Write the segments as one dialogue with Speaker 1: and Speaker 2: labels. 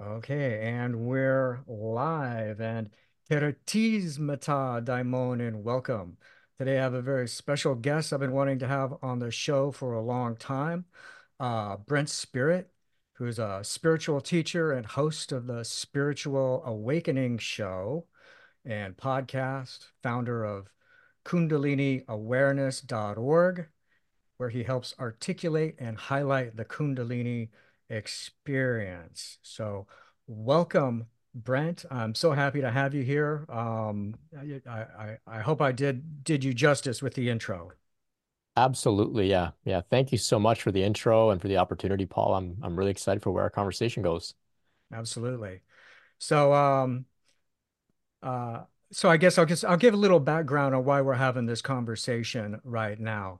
Speaker 1: Okay, and we're live. And Teretismata Daimonin, welcome. Today I have a very special guest I've been wanting to have on the show for a long time. Brent Spirit, who's a spiritual teacher and host of the Spiritual Awakening Show and podcast, founder of KundaliniAwareness.org, where he helps articulate and highlight the Kundalini experience. So, welcome, Brent. I'm so happy to have you here. I hope I did you justice with the intro.
Speaker 2: Absolutely. Yeah. Yeah. Thank you so much for the intro and for the opportunity, Paul. I'm really excited for where our conversation goes.
Speaker 1: Absolutely. So, uh, so I guess I'll give a little background on why we're having this conversation right now.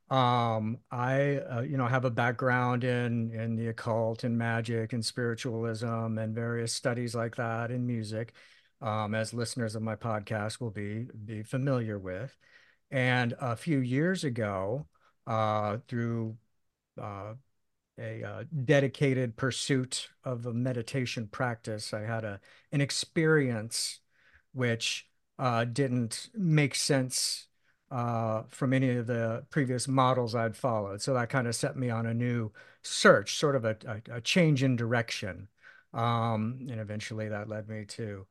Speaker 1: I have a background in the occult and magic and spiritualism and various studies like that in music, as listeners of my podcast will be familiar with. And a few years ago, through uh, a dedicated pursuit of a meditation practice, I had an experience which didn't make sense from any of the previous models I'd followed. So that kind of set me on a new search, sort of a change in direction. And eventually that led me to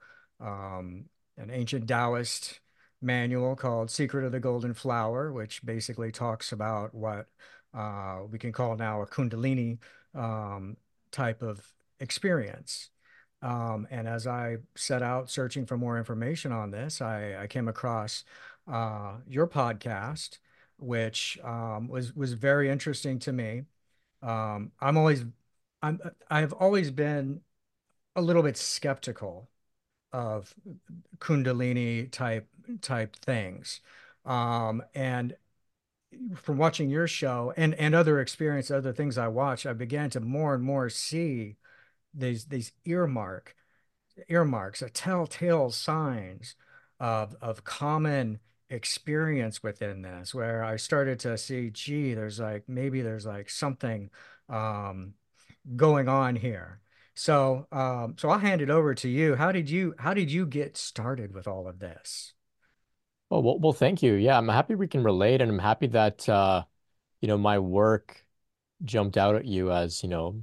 Speaker 1: an ancient Taoist manual called Secret of the Golden Flower, which basically talks about what we can call now a Kundalini um, type of experience. And as I set out searching for more information on this, I came across your podcast, which was very interesting to me. Um, I'm always I'm I've always been a little bit skeptical of Kundalini type things. And from watching your show and other experience, other things I watch, I began to more and more see these earmarks, telltale signs of common experience within this, where I started to see, gee, there's like something um, going on here. So I'll hand it over to you. How did you get started with all of this?
Speaker 2: Well, thank you. Yeah, I'm happy we can relate, and I'm happy that my work jumped out at you as,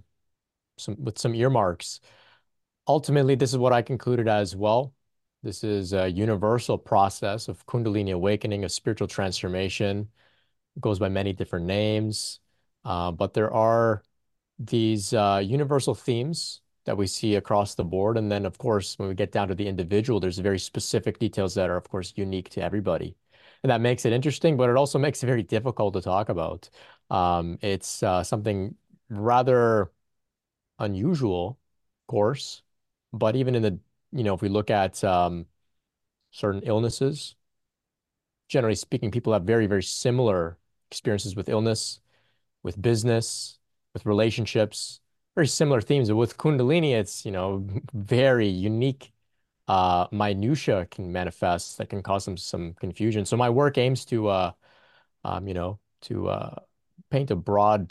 Speaker 2: some earmarks. Ultimately, this is what I concluded as well. This is a universal process of Kundalini awakening, of spiritual transformation. It goes by many different names, but there are these universal themes that we see across the board. And then, of course, when we get down to the individual, there's very specific details that are, of course, unique to everybody. And that makes it interesting, but it also makes it very difficult to talk about. It's something rather unusual, of course, but even in if we look at certain illnesses, generally speaking, people have very, very similar experiences with illness, with business, with relationships, very similar themes. But with Kundalini, it's, very unique minutia can manifest that can cause some confusion. So my work aims to paint a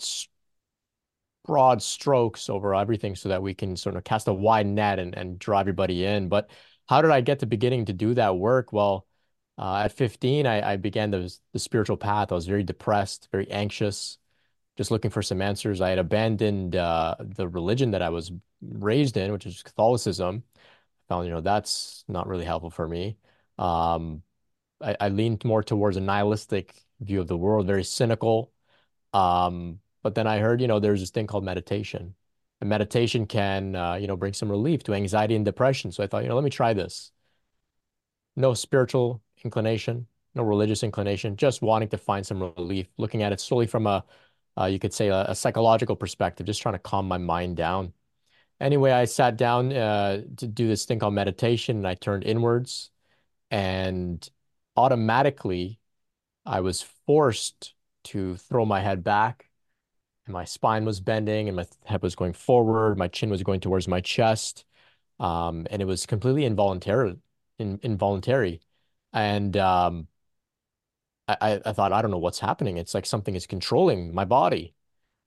Speaker 2: broad strokes over everything so that we can sort of cast a wide net and draw everybody in. But how did I get to beginning to do that work? Well, at 15, I began the spiritual path. I was very depressed, very anxious, just looking for some answers. I had abandoned the religion that I was raised in, which is Catholicism. Found, that's not really helpful for me. Um, I leaned more towards a nihilistic view of the world, very cynical. But then I heard, there's this thing called meditation. And meditation can, bring some relief to anxiety and depression. So I thought, let me try this. No spiritual inclination, no religious inclination, just wanting to find some relief, looking at it solely from you could say a psychological perspective, just trying to calm my mind down. Anyway, I sat down to do this thing called meditation and I turned inwards and automatically I was forced to throw my head back and my spine was bending and my head was going forward. My chin was going towards my chest. And it was completely involuntary. And I thought, I don't know what's happening. It's like something is controlling my body.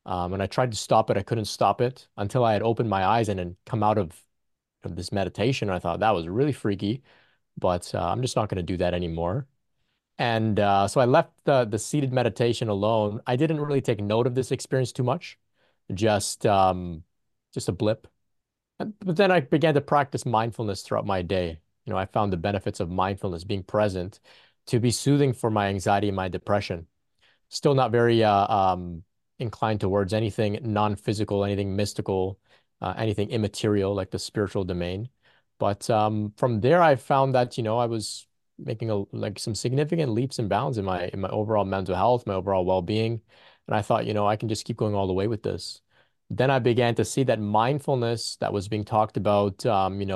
Speaker 2: And I tried to stop it. I couldn't stop it until I had opened my eyes and then come out of this meditation. I thought that was really freaky, but I'm just not going to do that anymore. And so I left the seated meditation alone. I didn't really take note of this experience too much, just just a blip. But then I began to practice mindfulness throughout my day. I found the benefits of mindfulness, being present, to be soothing for my anxiety and my depression. Still not very inclined towards anything non-physical, anything mystical, anything immaterial like the spiritual domain. But from there, I found that, I was making like some significant leaps and bounds in my overall mental health, my overall well-being. And I thought, I can just keep going all the way with this. Then I began to see that mindfulness that was being talked about,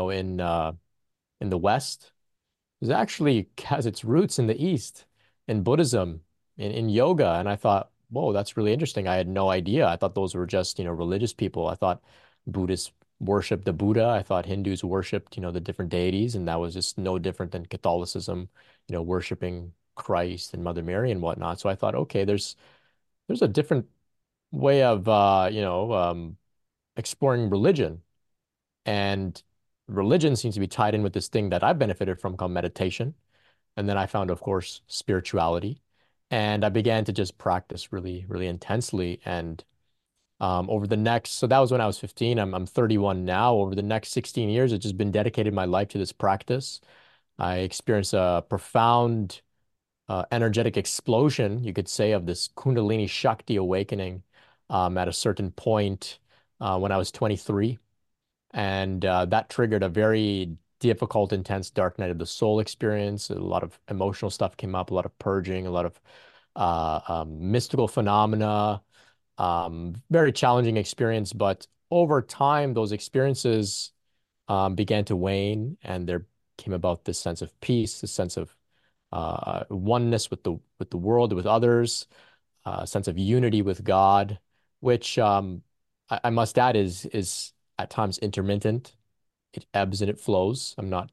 Speaker 2: in the West it actually has its roots in the East, in Buddhism, in yoga. And I thought, whoa, that's really interesting. I had no idea. I thought those were just, religious people. I thought Buddhists worshiped the Buddha. I thought Hindus worshiped, the different deities, and that was just no different than Catholicism, worshiping Christ and Mother Mary and whatnot. So I thought, okay, there's a different way of exploring religion. And religion seems to be tied in with this thing that I've benefited from called meditation. And then I found, of course, spirituality. And I began to just practice really, really intensely. And so that was when I was 15. I'm 31 now. Over the next 16 years, I've just been dedicated my life to this practice. I experienced a profound energetic explosion, you could say, of this Kundalini Shakti awakening at a certain point when I was 23. And that triggered a very difficult, intense dark night of the soul experience. A lot of emotional stuff came up, a lot of purging, a lot of mystical phenomena, very challenging experience. But over time, those experiences began to wane, and there came about this sense of peace, this sense of oneness with the world, with others, a sense of unity with God, which I must add is at times intermittent. It ebbs and it flows. I'm not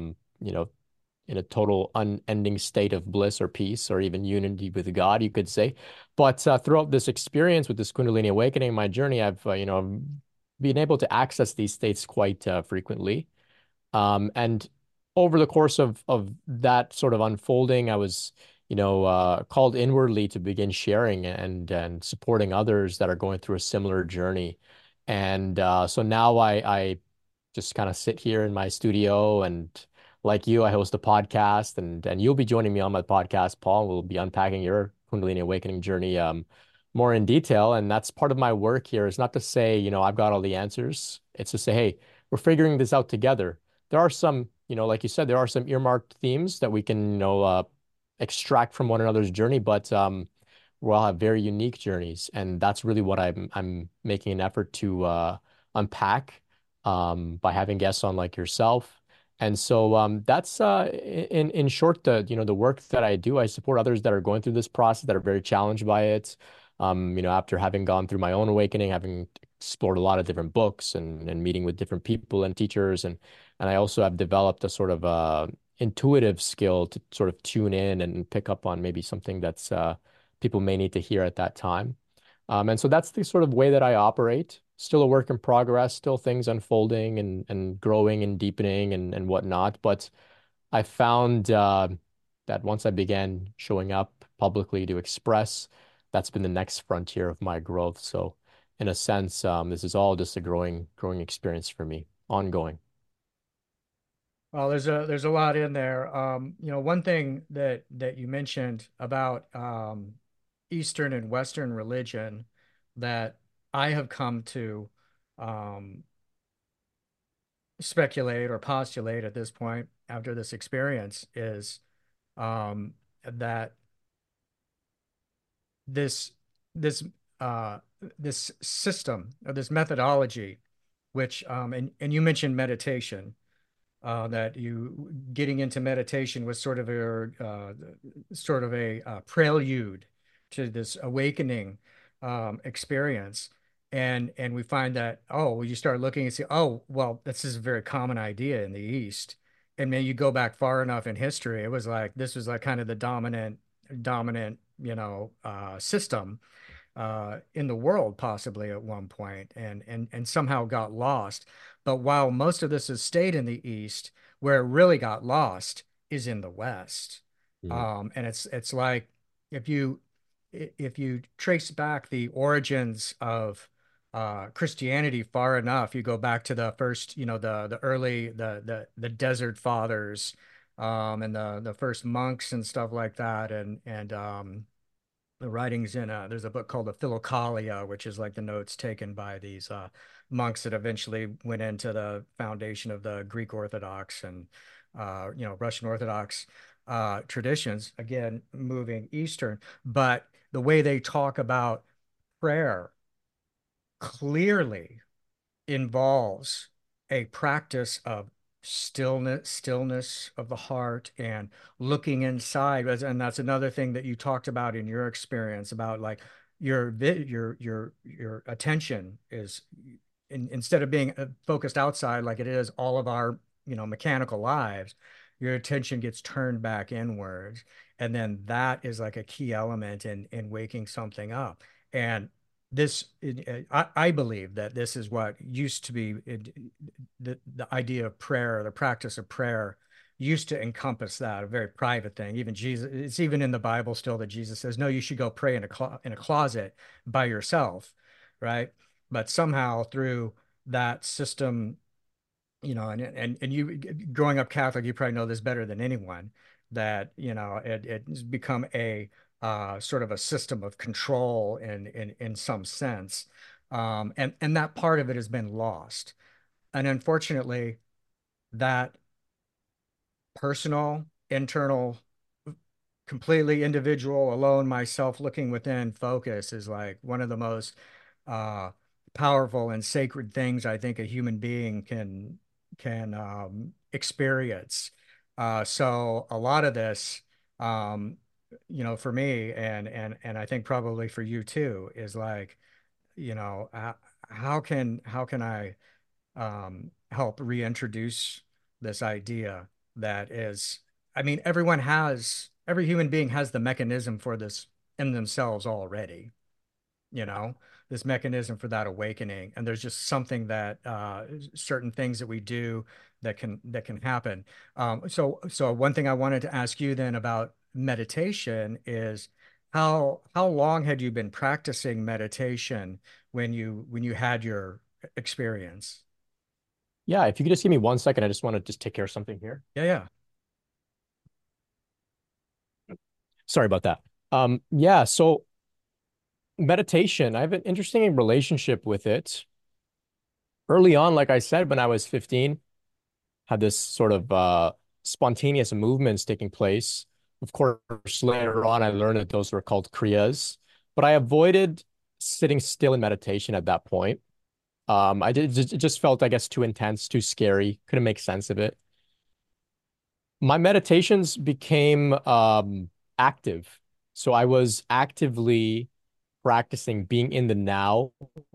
Speaker 2: in a total unending state of bliss or peace or even unity with God, you could say. But throughout this experience with this Kundalini awakening, my journey, I've been able to access these states quite frequently. And over the course of that sort of unfolding, I was, called inwardly to begin sharing and supporting others that are going through a similar journey. And so now I just kind of sit here in my studio and like you, I host a podcast and you'll be joining me on my podcast, Paul. We'll be unpacking your Kundalini awakening journey more in detail. And that's part of my work here is not to say, I've got all the answers. It's to say, hey, we're figuring this out together. There are some, like you said, there are some earmarked themes that we can, extract from one another's journey, but we all have very unique journeys. And that's really what I'm making an effort to unpack by having guests on like yourself. And so that's in short the work that I do. I support others that are going through this process that are very challenged by it. After having gone through my own awakening, having explored a lot of different books and meeting with different people and teachers, and I also have developed a sort of intuitive skill to sort of tune in and pick up on maybe something that's people may need to hear at that time. And so that's the sort of way that I operate. Still a work in progress, still things unfolding and growing and deepening and whatnot. But I found that once I began showing up publicly to express, that's been the next frontier of my growth. So in a sense, this is all just a growing experience for me, ongoing.
Speaker 1: Well, there's a lot in there. One thing that you mentioned about Eastern and Western religion that I have come to um, speculate or postulate at this point after this experience is that this this uh, this system or this methodology, which and you mentioned meditation, that you getting into meditation was sort of a prelude to this awakening experience. And we find that, oh, well, you start looking and say, oh, well, this is a very common idea in the East. And then you go back far enough in history, it was like this was like kind of the dominant, system. in the world, possibly at one point, and somehow got lost. But while most of this has stayed in the East, where it really got lost is in the West.
Speaker 2: Mm.
Speaker 1: And it's like if you if you trace back the origins of Christianity far enough, you go back to the first, the early the Desert Fathers, and the first monks and stuff like that, and the writings in there's a book called the Philokalia, which is like the notes taken by these monks that eventually went into the foundation of the Greek Orthodox and Russian Orthodox traditions, again moving Eastern. But the way they talk about prayer clearly involves a practice of stillness of the heart and looking inside. And that's another thing that you talked about in your experience about like your attention is instead of being focused outside like it is all of our mechanical lives, your attention gets turned back inwards, and then that is like a key element in waking something up. And I believe that this is what used to be the idea of prayer, the practice of prayer used to encompass that, a very private thing. Even Jesus, it's even in the Bible still that Jesus says, no, you should go pray in a closet by yourself, right? But somehow through that system, and you growing up Catholic, you probably know this better than anyone, that it's become a sort of a system of control in some sense, and that part of it has been lost, and unfortunately, that personal, internal, completely individual, alone, myself looking within focus is like one of the most uh, powerful and sacred things I think a human being can experience. So a lot of this, um, for me and I think probably for you too, is like, how can I help reintroduce this idea that is, I mean, every human being has the mechanism for this in themselves already, you know, this mechanism for that awakening. And there's just something that certain things that we do that can happen. So one thing I wanted to ask you then about meditation is how long had you been practicing meditation when you had your experience?
Speaker 2: Yeah, if you could just give me 1 second, I just want to just take care of something here.
Speaker 1: Yeah, yeah.
Speaker 2: Sorry about that. Yeah, so meditation, I have an interesting relationship with it. Early on, like I said, when I was 15, had this sort of spontaneous movements taking place. Of course, later on, I learned that those were called kriyas, but I avoided sitting still in meditation at that point. It just felt, I guess, too intense, too scary. Couldn't make sense of it. My meditations became active. So I was actively practicing being in the now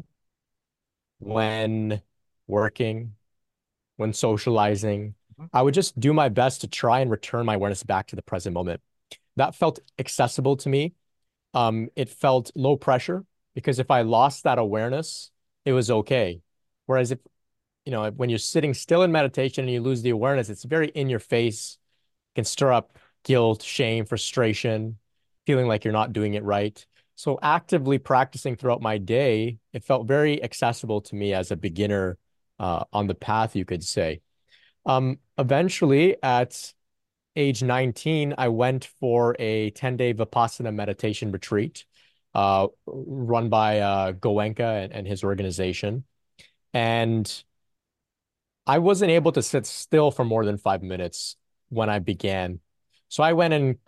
Speaker 2: when working, when socializing. I would just do my best to try and return my awareness back to the present moment. That felt accessible to me. It felt low pressure because if I lost that awareness, it was okay. Whereas if, when you're sitting still in meditation and you lose the awareness, it's very in your face, can stir up guilt, shame, frustration, feeling like you're not doing it right. So actively practicing throughout my day, it felt very accessible to me as a beginner on the path, you could say. Eventually, at age 19, I went for a 10-day Vipassana meditation retreat run by Goenka and his organization. And I wasn't able to sit still for more than 5 minutes when I began. So I went in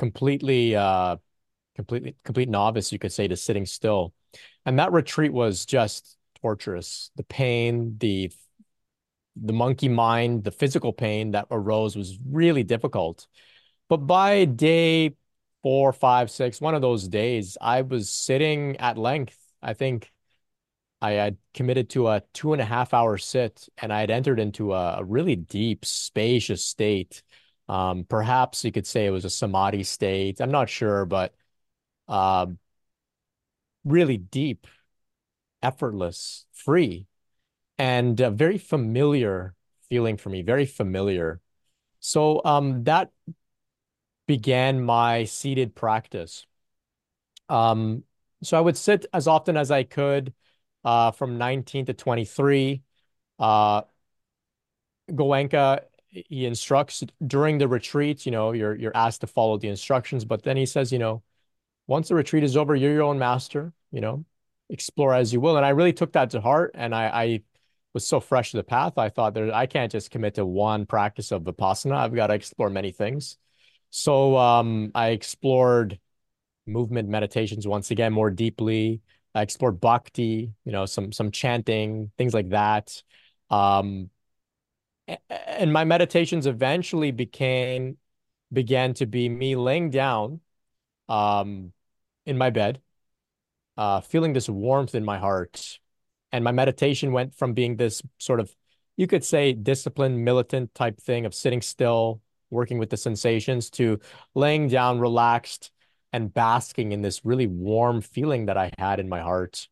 Speaker 2: complete novice, you could say, to sitting still. And that retreat was just torturous. The pain, the monkey mind, the physical pain that arose was really difficult. But by day 4, 5, 6, one of those days, I was sitting at length. I think I had committed to a 2.5 hour sit, and I had entered into a really deep, spacious state. Perhaps you could say it was a samadhi state. I'm not sure, but um, really deep, effortless, free, and very familiar feeling for me, very familiar. So that began my seated practice. Um, so I would sit as often as I could from 19 to 23. Uh, Goenka, he instructs during the retreat, you're asked to follow the instructions, but then he says, once the retreat is over, you're your own master, explore as you will. And I really took that to heart. And I was so fresh to the path. I thought I can't just commit to one practice of Vipassana. I've got to explore many things. So I explored movement meditations once again more deeply. I explored bhakti, some chanting, things like that. Um, and my meditations eventually began to be me laying down um, in my bed, feeling this warmth in my heart. And my meditation went from being this sort of, you could say, disciplined, militant type thing of sitting still, working with the sensations, to laying down, relaxed, and basking in this really warm feeling that I had in my heart.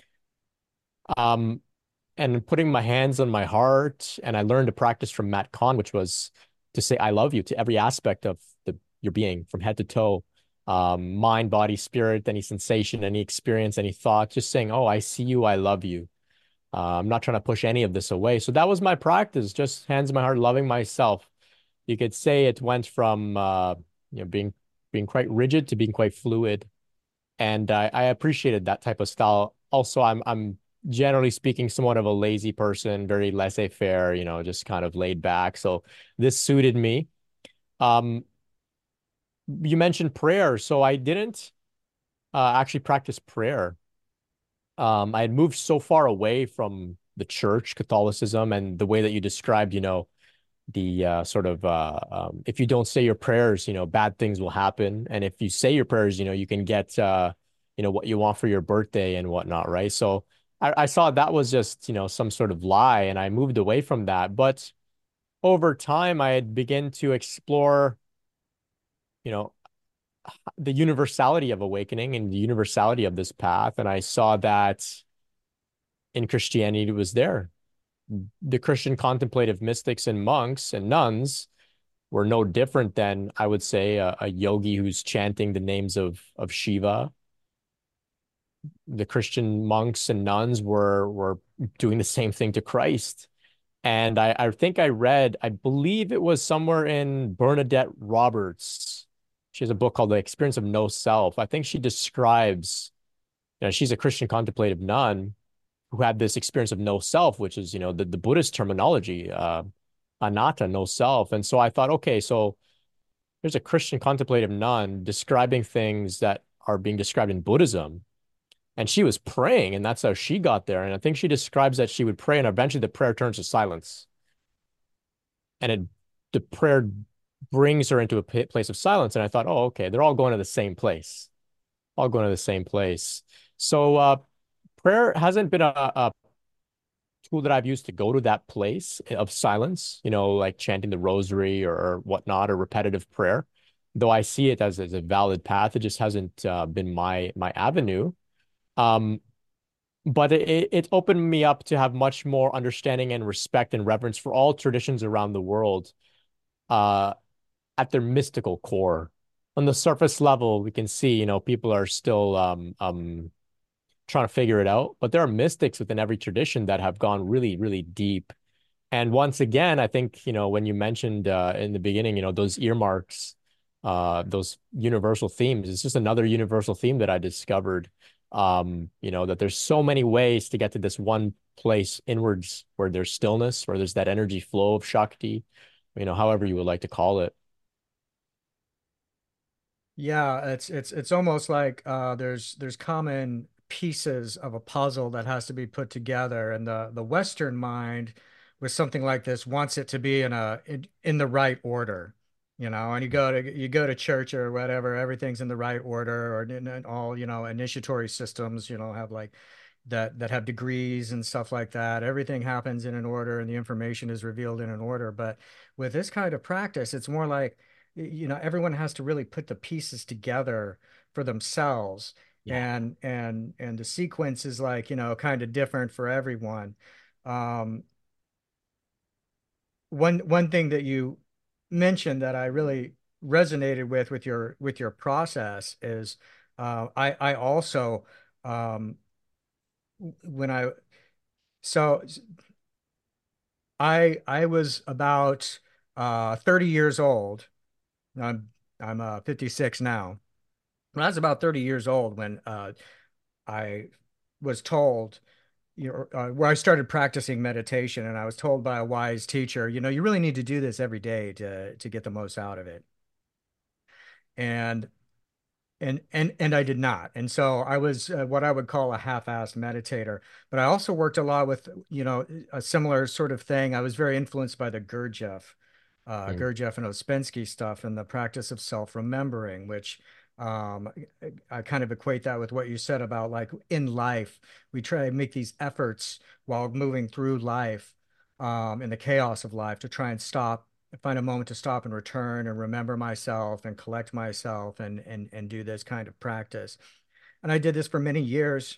Speaker 2: Um, and putting my hands on my heart. And I learned to practice from Matt Kahn, which was to say, I love you to every aspect of your being from head to toe, mind, body, spirit, any sensation, any experience, any thought, just saying, oh, I see you. I love you. I'm not trying to push any of this away. So that was my practice, just hands on my heart, loving myself. You could say it went from, being quite rigid to being quite fluid. And I appreciated that type of style. Also, I'm generally speaking somewhat of a lazy person, very laissez-faire, just kind of laid back. So this suited me. Um, you mentioned prayer, so I didn't actually practice prayer. I had moved so far away from the church, Catholicism, and the way that you described, the sort of if you don't say your prayers, bad things will happen. And if you say your prayers, you can get what you want for your birthday and whatnot, right? So I saw that was just, some sort of lie, and I moved away from that. But over time, I had begun to explore, you know, the universality of awakening and the universality of this path. And I saw that in Christianity it was there. The Christian contemplative mystics and monks and nuns were no different than, I would say, a yogi who's chanting the names of Shiva. The Christian monks and nuns were doing the same thing to Christ. And I think I read, I believe it was somewhere in Bernadette Roberts. She has a book called The Experience of No Self. I think she describes, she's a Christian contemplative nun who had this experience of no self, which is, the Buddhist terminology, anatta, no self. And so I thought, okay, so there's a Christian contemplative nun describing things that are being described in Buddhism. And she was praying, and that's how she got there. And I think she describes that she would pray, and eventually the prayer turns to silence. And the prayer brings her into a place of silence. And I thought, oh, okay, they're all going to the same place, all going to the same place. So prayer hasn't been a tool that I've used to go to that place of silence, like chanting the rosary or whatnot, or repetitive prayer. Though I see it as a valid path, it just hasn't been my avenue. Um, but it opened me up to have much more understanding and respect and reverence for all traditions around the world, uh, at their mystical core. On the surface level, we can see, people are still trying to figure it out, but there are mystics within every tradition that have gone really, really deep. And once again, I think, when you mentioned in the beginning, those earmarks, those universal themes, it's just another universal theme that I discovered. That there's so many ways to get to this one place inwards where there's stillness, where there's that energy flow of Shakti, however you would like to call it.
Speaker 1: Yeah, it's almost like there's common pieces of a puzzle that has to be put together, and the Western mind with something like this wants it to be in the right order, and you go to church or whatever, everything's in the right order, or in all initiatory systems, have like that have degrees and stuff like that. Everything happens in an order, and the information is revealed in an order. But with this kind of practice, it's more like everyone has to really put the pieces together for themselves.
Speaker 2: Yeah.
Speaker 1: and the sequence is like, kind of different for everyone. Um, one thing that you mentioned that I really resonated with your process is I also when I so I was about 30 years old. I'm 56 now. When I was about 30 years old when I was told, where I started practicing meditation, and I was told by a wise teacher, you really need to do this every day to get the most out of it. And and I did not. And so I was what I would call a half-assed meditator. But I also worked a lot with, a similar sort of thing. I was very influenced by the
Speaker 2: Mm.
Speaker 1: Gurdjieff and Ouspensky stuff and the practice of self-remembering, which um, I kind of equate that with what you said about like in life, we try to make these efforts while moving through life, in the chaos of life to try and find a moment to stop and return and remember myself and collect myself and do this kind of practice. And I did this for many years.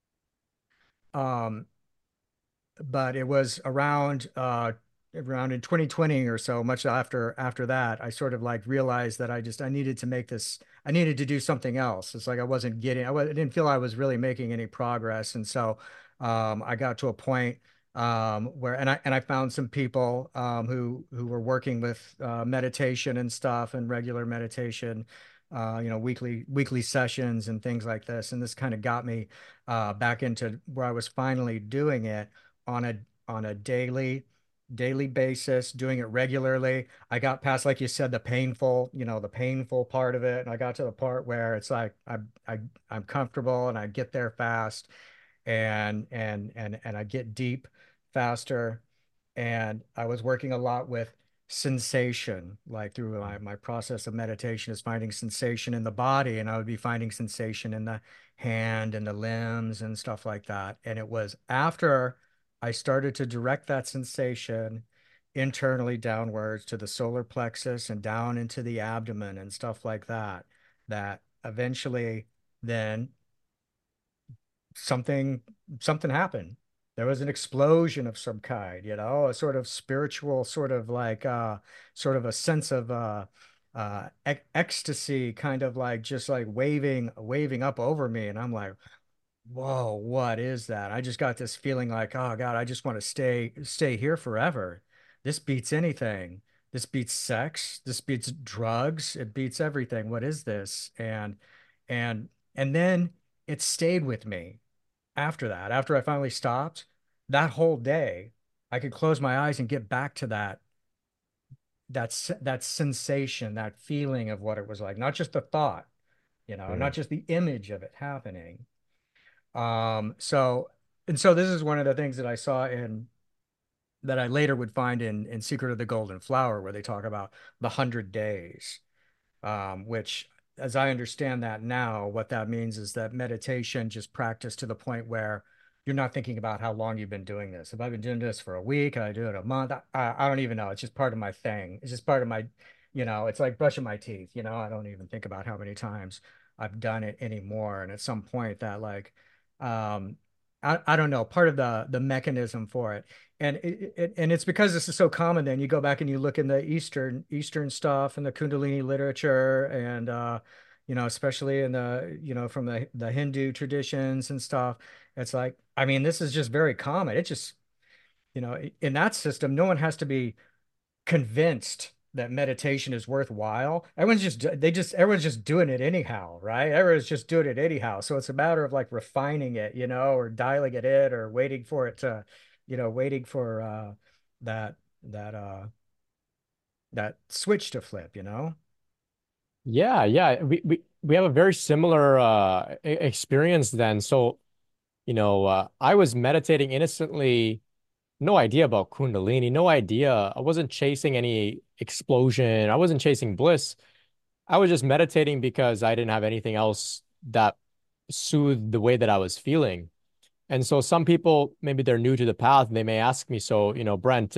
Speaker 1: Um, but it was around in 2020 or so, much after that, I sort of like realized that I needed to make this, I needed to do something else. It's like I didn't feel I was really making any progress. And so I got to a point where and I found some people who were working with meditation and stuff and regular meditation, weekly sessions and things like this. And this kind of got me back into where I was finally doing it on a daily basis, doing it regularly. I got past, like you said, the painful part of it, and I got to the part where it's like I'm comfortable and I get there fast, and I get deep faster. And I was working a lot with sensation, like through my process of meditation is finding sensation in the body, and I would be finding sensation in the hand and the limbs and stuff like that. And it was after I started to direct that sensation internally downwards to the solar plexus and down into the abdomen and stuff like that, that eventually then something something happened. There was an explosion of some kind, a sort of spiritual, sort of like sort of a sense of ecstasy, kind of like just like waving up over me. And I'm like, whoa, what is that? I just got this feeling like, oh God, I just want to stay here forever. This beats anything. This beats sex. This beats drugs. It beats everything. What is this? And and then it stayed with me after that. After I finally stopped, that whole day, I could close my eyes and get back to that sensation, that feeling of what it was like, not just the thought, not
Speaker 2: Mm.
Speaker 1: just the image of it happening. So and so this is one of the things that I saw in that I later would find in Secret of the Golden Flower, where they talk about the 100 days, which, as I understand that now, what that means is that meditation just practice to the point where you're not thinking about how long you've been doing this. If I've been doing this for a week, I do it a month, I don't even know. It's just part of my thing. It's just part of my, it's like brushing my teeth, I don't even think about how many times I've done it anymore. And at some point that like, um, I don't know, part of the mechanism for it. And it's because this is so common. Then you go back and you look in the Eastern stuff and the Kundalini literature, and especially in from the Hindu traditions and stuff. It's like, I mean, this is just very common. It just, in that system, no one has to be convinced that meditation is worthwhile. Everyone's just doing it anyhow, right? Everyone's just doing it anyhow. So it's a matter of like refining it, or dialing it in, or waiting for it to, waiting for that that uh that switch to flip.
Speaker 2: Yeah, yeah. We have a very similar experience then. So, I was meditating innocently, no idea about Kundalini, no idea. I wasn't chasing any explosion. I wasn't chasing bliss. I was just meditating because I didn't have anything else that soothed the way that I was feeling. And so some people, maybe they're new to the path, and they may ask me, so, Brent,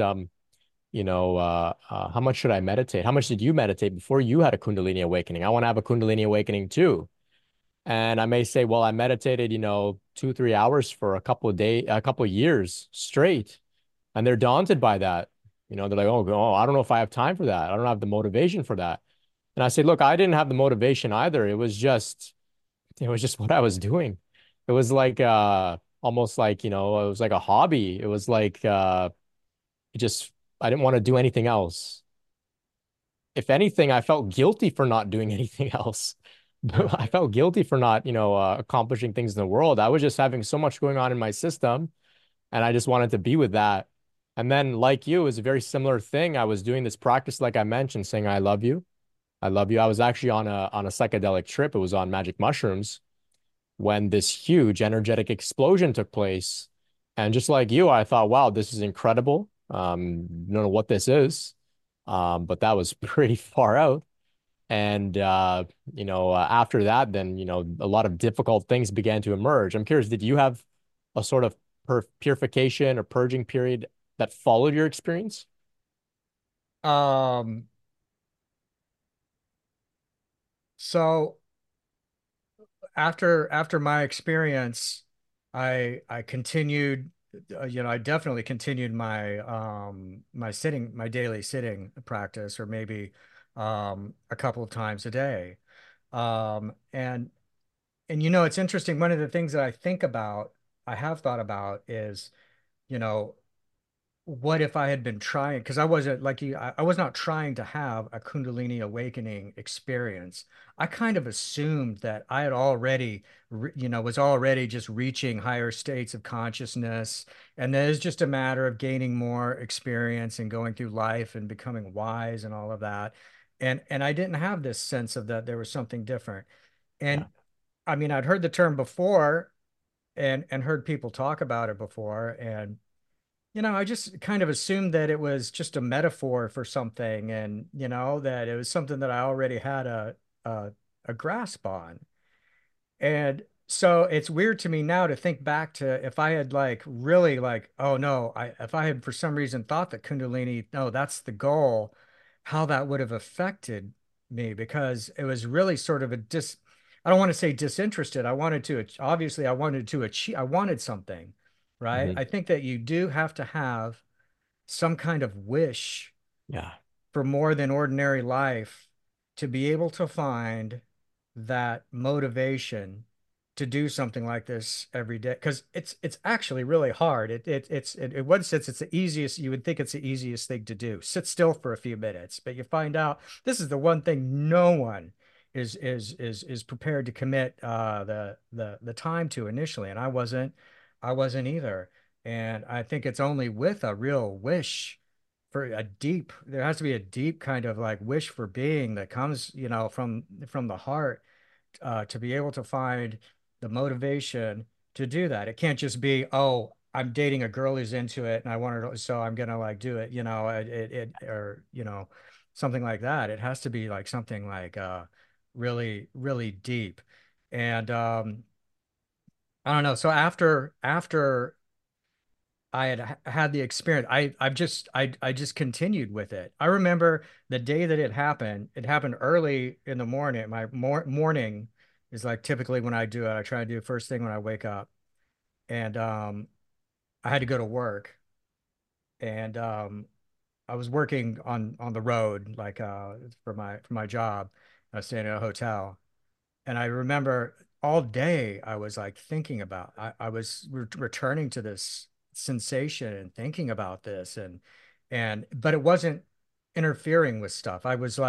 Speaker 2: how much should I meditate? How much did you meditate before you had a Kundalini awakening? I want to have a Kundalini awakening too. And I may say, well, I meditated, 2, 3 hours for a couple of days, a couple of years straight. And they're daunted by that. They're like, oh, I don't know if I have time for that. I don't have the motivation for that. And I say, look, I didn't have the motivation either. It was just what I was doing. It was like almost like, it was like a hobby. It was like it just I didn't want to do anything else. If anything, I felt guilty for not doing anything else.
Speaker 1: Yeah.
Speaker 2: I felt guilty for not, accomplishing things in the world. I was just having so much going on in my system, and I just wanted to be with that. And then, like you, it was a very similar thing. I was doing this practice, like I mentioned, saying, I love you. I love you. I was actually on a psychedelic trip. It was on magic mushrooms when this huge energetic explosion took place. And just like you, I thought, wow, this is incredible. Don't know what this is. But that was pretty far out. And after that, then a lot of difficult things began to emerge. I'm curious, did you have a sort of purification or purging period that followed your experience?
Speaker 1: Um, so after my experience, I continued, I definitely continued my daily sitting practice, or maybe a couple of times a day. And it's interesting. One of the things that I have thought about is, you know, what if I had been trying, because I wasn't like you, I was not trying to have a Kundalini awakening experience. I kind of assumed that I had already, was already just reaching higher states of consciousness. And that it's just a matter of gaining more experience and going through life and becoming wise and all of that. And I didn't have this sense of that there was something different.
Speaker 2: Yeah.
Speaker 1: And I mean, I'd heard the term before and heard people talk about it before. And I just kind of assumed that it was just a metaphor for something, and that it was something that I already had a, a grasp on. And so it's weird to me now to think back to if I had like really like, oh no, if I had for some reason thought that Kundalini, no, that's the goal, how that would have affected me, because it was really sort of I don't want to say disinterested. Obviously I wanted to achieve, I wanted something, right?
Speaker 2: Hmm.
Speaker 1: I think that you do have to have some kind of wish
Speaker 2: Yeah.
Speaker 1: for more than ordinary life to be able to find that motivation to do something like this every day, because it's actually really hard. In one sense it's the easiest, you would think it's the easiest thing to do, sit still for a few minutes, but you find out this is the one thing no one is prepared to commit the time to initially, and I wasn't either. And I think it's only with a real wish for there has to be a deep kind of like wish for being that comes, from the heart, to be able to find the motivation to do that. It can't just be, oh, I'm dating a girl who's into it and I want her to, so I'm gonna like do it, or something like that. It has to be like something like really, really deep. And I don't know. So after I had the experience, I just continued with it. I remember the day that it happened. It happened early in the morning. My morning is like typically when I do it. I try to do it first thing when I wake up, and I had to go to work, and I was working on the road, like for my job. I was staying at a hotel, and I remember all day I was like thinking about, I was returning to this sensation and thinking about this, but it wasn't interfering with stuff.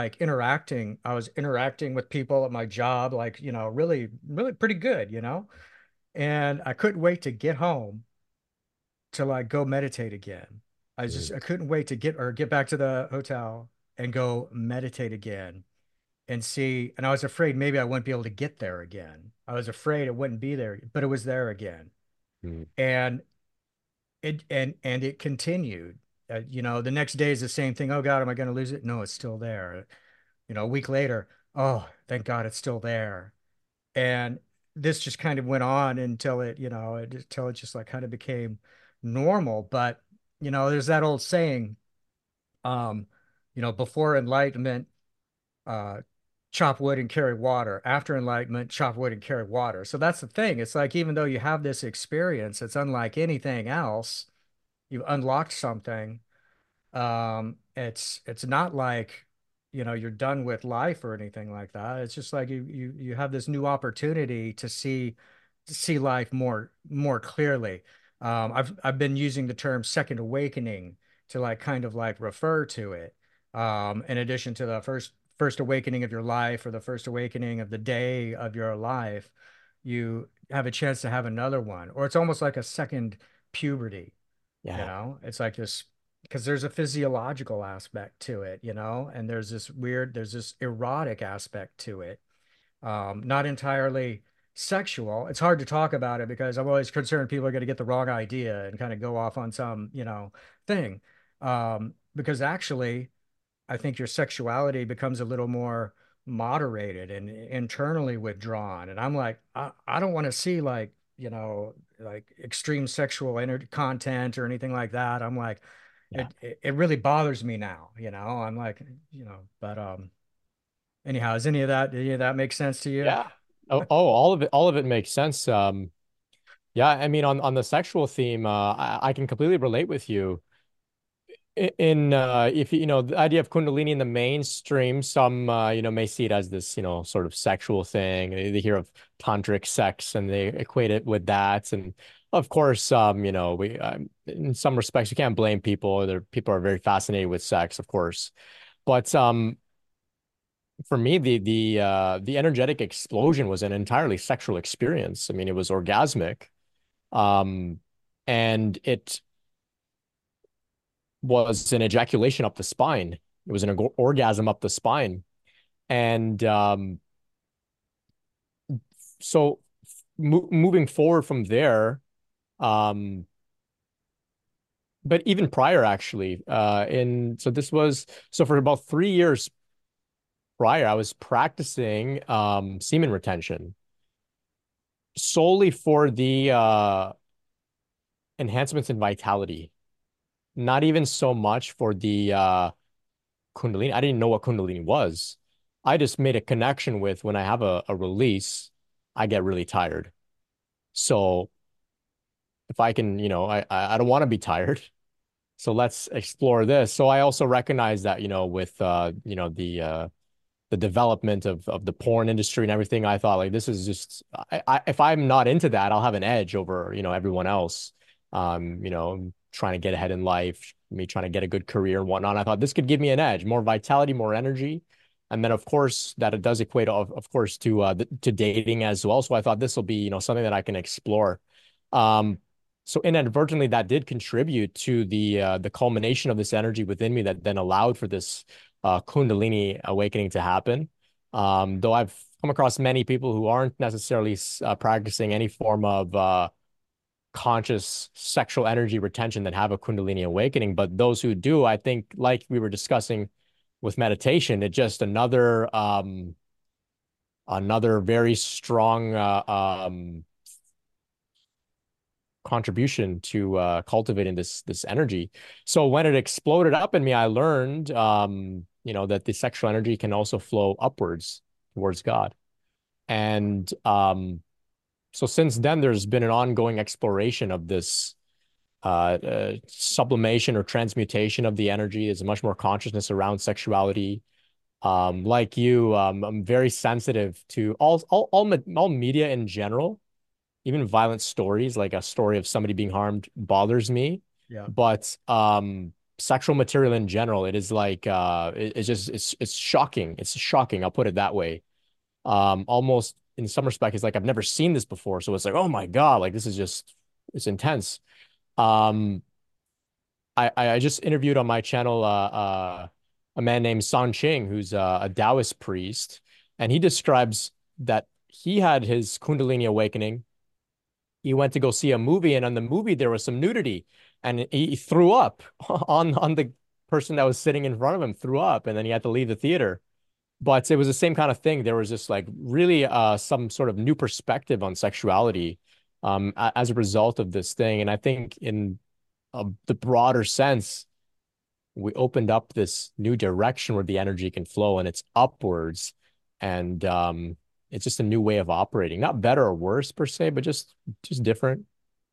Speaker 1: I was interacting with people at my job, like, really, really pretty good, and I couldn't wait to get home to like go meditate again. I couldn't wait to get back to the hotel and go meditate again and see. And I was afraid maybe I wouldn't be able to get there again. I was afraid it wouldn't be there, but it was there again.
Speaker 2: Mm.
Speaker 1: And it continued. The next day is the same thing. Oh God, am I going to lose it? No, it's still there. A week later, oh, thank God it's still there. And this just kind of went on until it just like kind of became normal. But there's that old saying, um, before enlightenment, uh, chop wood and carry water. After enlightenment, chop wood and carry water. So that's the thing. It's like even though you have this experience, it's unlike anything else. You unlocked something. It's not like, you're done with life or anything like that. It's just like you have this new opportunity to see life more clearly. I've been using the term second awakening to like kind of like refer to it. In addition to the first awakening of your life or the first awakening of the day of your life, you have a chance to have another one, or it's almost like a second puberty.
Speaker 2: Yeah.
Speaker 1: It's like this because there's a physiological aspect to it, and there's this erotic aspect to it. Not entirely sexual. It's hard to talk about it because I'm always concerned people are going to get the wrong idea and kind of go off on some, thing. Because actually, I think your sexuality becomes a little more moderated and internally withdrawn. And I'm like, I don't want to see like extreme sexual content or anything like that. I'm like,
Speaker 2: Yeah.
Speaker 1: it really bothers me now, I'm like, but anyhow, does any of that make sense to you?
Speaker 2: Yeah. Oh, all of it makes sense. Yeah, I mean, on the sexual theme, I can completely relate with you. In if you know the idea of Kundalini in the mainstream, some may see it as this sort of sexual thing. They hear of tantric sex and they equate it with that. And of course, we in some respects you can't blame people. People are very fascinated with sex, of course. But for me, the energetic explosion was an entirely sexual experience. I mean, it was orgasmic. Um, and it was an ejaculation up the spine. It was an orgasm up the spine. And so moving forward from there, um, but even prior actually, in so this was so for about 3 years prior, I was practicing semen retention solely for the enhancements in vitality, not even so much for the Kundalini. I didn't know what Kundalini was. I just made a connection with when I have a release, I get really tired. So if I can, I don't want to be tired. So let's explore this. So I also recognize that, with the development of the porn industry and everything, I thought like this is just if I'm not into that, I'll have an edge over, everyone else. Trying to get ahead in life, me trying to get a good career and whatnot. I thought this could give me an edge, more vitality, more energy. And then of course that it does equate of course to dating as well. So I thought this will be, something that I can explore. Um, so inadvertently that did contribute to the culmination of this energy within me that then allowed for this Kundalini awakening to happen. Though I've come across many people who aren't necessarily practicing any form of conscious sexual energy retention that have a Kundalini awakening. But those who do, I think, like we were discussing with meditation, it's just another very strong contribution to cultivating this energy. So when it exploded up in me, I learned that the sexual energy can also flow upwards towards God. And so since then, there's been an ongoing exploration of this sublimation or transmutation of the energy. There's much more consciousness around sexuality. Like you, I'm very sensitive to all media in general, even violent stories, like a story of somebody being harmed bothers me.
Speaker 1: Yeah.
Speaker 2: But sexual material in general, it is like it's just it's shocking. It's shocking. I'll put it that way. Almost in some respect, it's like I've never seen this before. So it's like, oh my God, like this is just it's intense. Um, I just interviewed on my channel a man named San Ching, who's a Taoist priest, and he describes that he had his Kundalini awakening. He went to go see a movie, and on the movie there was some nudity, and he threw up on the person that was sitting in front of him, threw up, and then he had to leave the theater. But it was the same kind of thing. There was just like really some sort of new perspective on sexuality as a result of this thing. And I think in the broader sense, we opened up this new direction where the energy can flow and it's upwards. and it's just a new way of operating. Not better or worse per se, but just different.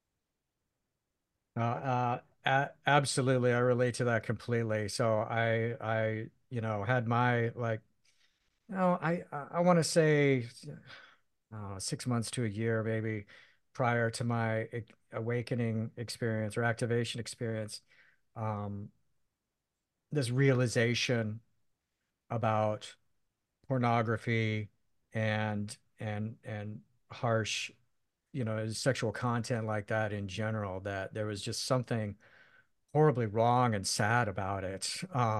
Speaker 1: Absolutely, I relate to that completely. So had my like, I want to say 6 months to a year, maybe prior to my awakening experience or activation experience, um, this realization about pornography and harsh, sexual content like that in general, that there was just something horribly wrong and sad about it.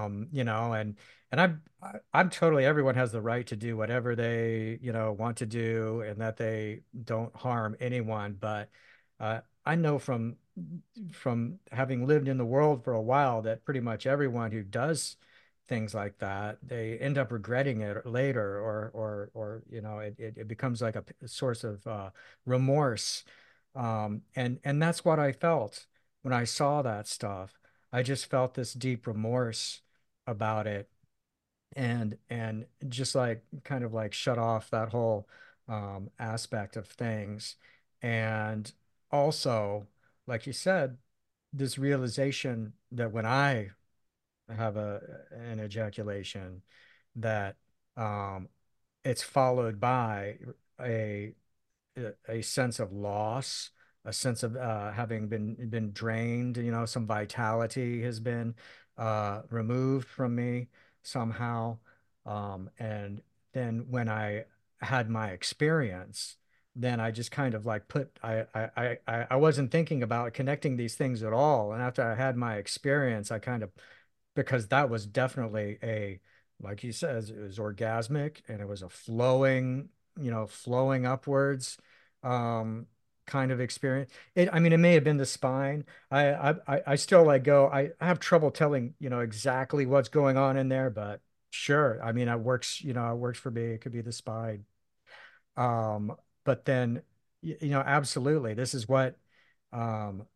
Speaker 1: And I'm totally, everyone has the right to do whatever they, want to do, and that they don't harm anyone. But I know from having lived in the world for a while that pretty much everyone who does things like that, they end up regretting it later, or it becomes like a source of remorse. And that's what I felt when I saw that stuff. I just felt this deep remorse about it, and just like kind of like shut off that whole aspect of things. And also, like you said, this realization that when I have an ejaculation, that um, it's followed by a a sense of loss, a sense of having been drained. Some vitality has been removed from me somehow. And then when I had my experience, then I just kind of like I wasn't thinking about connecting these things at all. And after I had my experience, I kind of, because that was definitely like he says, it was orgasmic, and it was a flowing upwards um, kind of experience. I mean, it may have been the spine. I still like I have trouble telling, exactly what's going on in there, but sure. I mean, it works for me. It could be the spine. Um, but then, absolutely, um,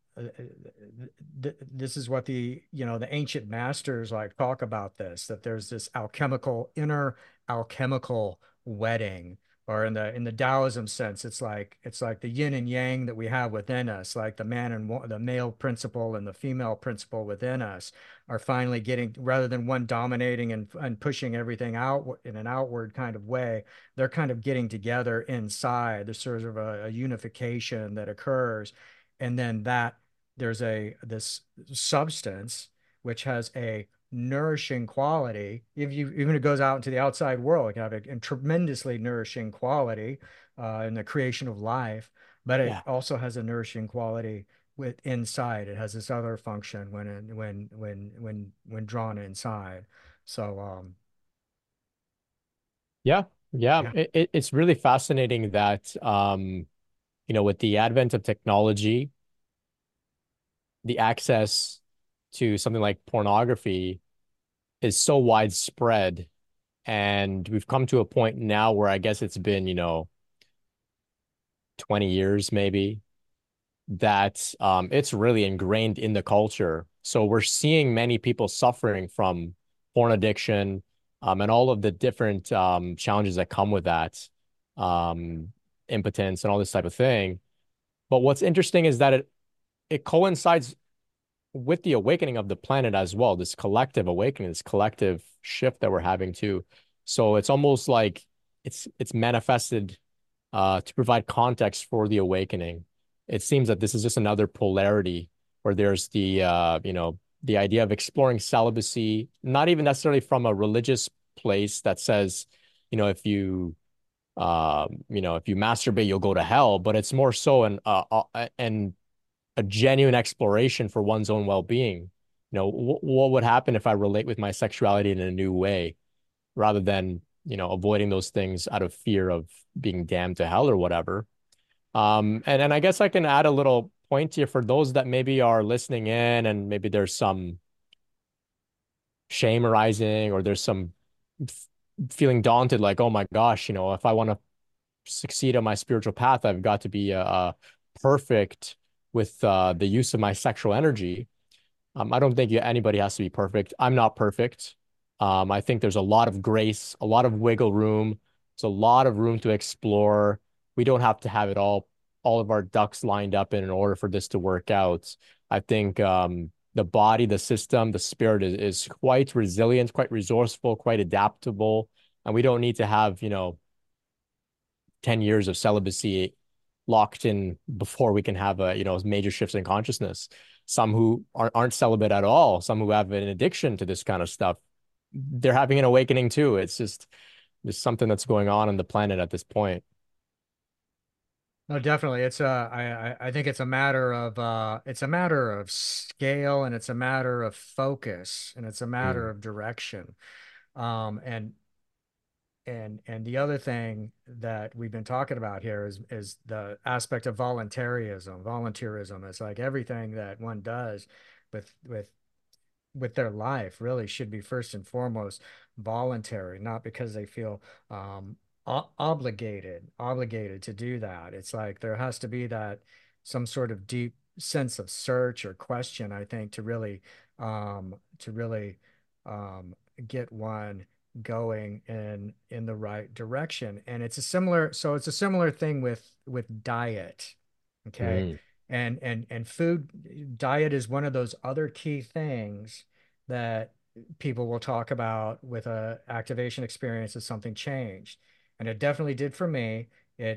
Speaker 1: this is what the ancient masters like talk about this, that there's this inner alchemical wedding, or in the Taoism sense, it's like the yin and yang that we have within us, like the male principle and the female principle within us are finally getting, rather than one dominating and pushing everything out in an outward kind of way, they're kind of getting together inside. There's sort of a unification that occurs, and then there's this substance which has a nourishing quality. If you even it goes out into the outside world, it can have a tremendously nourishing quality in the creation of life, but it
Speaker 2: Yeah.
Speaker 1: also has a nourishing quality with inside. It has this other function when drawn inside. So
Speaker 2: Yeah. Yeah.
Speaker 1: yeah.
Speaker 2: It's really fascinating that, with the advent of technology, the access to something like pornography is so widespread. And we've come to a point now where I guess it's been, 20 years maybe, that it's really ingrained in the culture. So we're seeing many people suffering from porn addiction, and all of the different challenges that come with that, um, impotence and all this type of thing. But what's interesting is that it coincides with the awakening of the planet as well, this collective awakening, this collective shift that we're having too. So it's almost like it's manifested to provide context for the awakening. It seems that this is just another polarity where there's the idea of exploring celibacy, not even necessarily from a religious place that says, if you masturbate, you'll go to hell, but it's more so an a genuine exploration for one's own well-being. What would happen if I relate with my sexuality in a new way rather than, avoiding those things out of fear of being damned to hell or whatever. And I guess I can add a little point here for those that maybe are listening in and maybe there's some shame arising or there's some feeling daunted, like, oh my gosh, if I want to succeed on my spiritual path, I've got to be perfect with the use of my sexual energy. I don't think anybody has to be perfect. I'm not perfect. I think there's a lot of grace, a lot of wiggle room, It's a lot of room to explore. We don't have to have it all of our ducks lined up in order for this to work out. I think the body, the system, the spirit is quite resilient, quite resourceful, quite adaptable. And we don't need to have, 10 years of celibacy locked in before we can have major shifts in consciousness. Some who aren't celibate at all, some who have an addiction to this kind of stuff, they're having an awakening too. It's just there's something that's going on the planet at this point.
Speaker 1: No, definitely. I think it's a matter of scale, and it's a matter of focus, and it's a matter
Speaker 2: Mm,
Speaker 1: of direction. Um, and and the other thing that we've been talking about here is the aspect of voluntarism. Volunteerism is like everything that one does with with with their life really should be first and foremost voluntary, not because they feel obligated to do that. It's like there has to be that some sort of deep sense of search or question, I think, to really um, get one going in the right direction. And it's a similar thing with diet. Okay.
Speaker 2: mm,
Speaker 1: And food diet is one of those other key things that people will talk about with a activation experience as something changed. And it definitely did for me.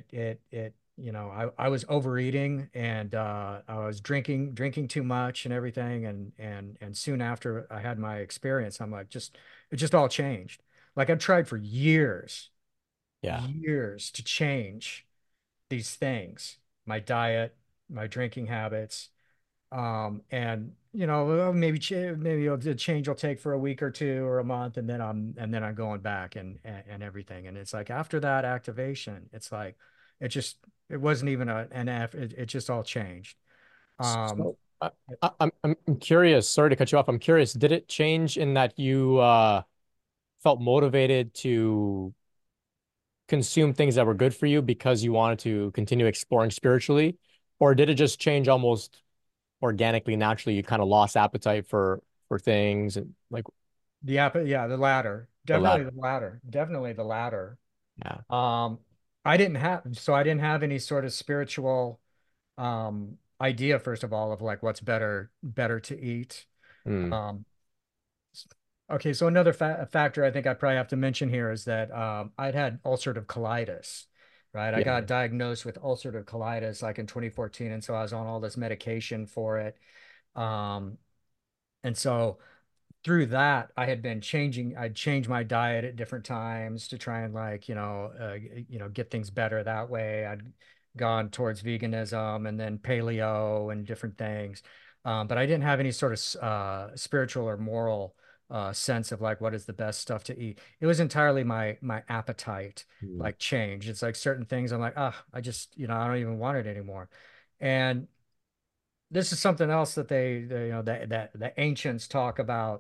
Speaker 1: I was overeating, and I was drinking too much and everything. And soon after I had my experience, I'm like, it just all changed. Like I've tried for
Speaker 2: yeah.
Speaker 1: years to change these things, my diet, my drinking habits, and maybe the change will take for a week or two or a month, and then I'm going back and everything. And it's like after that activation, it's like it just it wasn't even an F. It just all changed. Um,
Speaker 2: So I'm curious. Sorry to cut you off. I'm curious. Did it change in that you felt motivated to consume things that were good for you because you wanted to continue exploring spiritually, or did it just change almost organically, naturally? You kind of lost appetite for things and like
Speaker 1: yeah, the latter,
Speaker 2: the latter.
Speaker 1: definitely the latter.
Speaker 2: Yeah.
Speaker 1: Um, I didn't have any sort of spiritual idea, first of all, of like what's better to eat.
Speaker 2: Mm,
Speaker 1: Um, okay, so another factor I think I probably have to mention here is that I'd had ulcerative colitis, right? I got
Speaker 2: yeah.
Speaker 1: diagnosed with ulcerative colitis like in 2014, and so I was on all this medication for it. Um, and so through that, I'd changed my diet at different times to try and get things better that way. I'd gone towards veganism and then paleo and different things. But I didn't have any sort of spiritual or moral sense of like what is the best stuff to eat. It was entirely my appetite
Speaker 2: Mm,
Speaker 1: like change. It's like certain things I'm like, I don't even want it anymore. And this is something else that that the ancients talk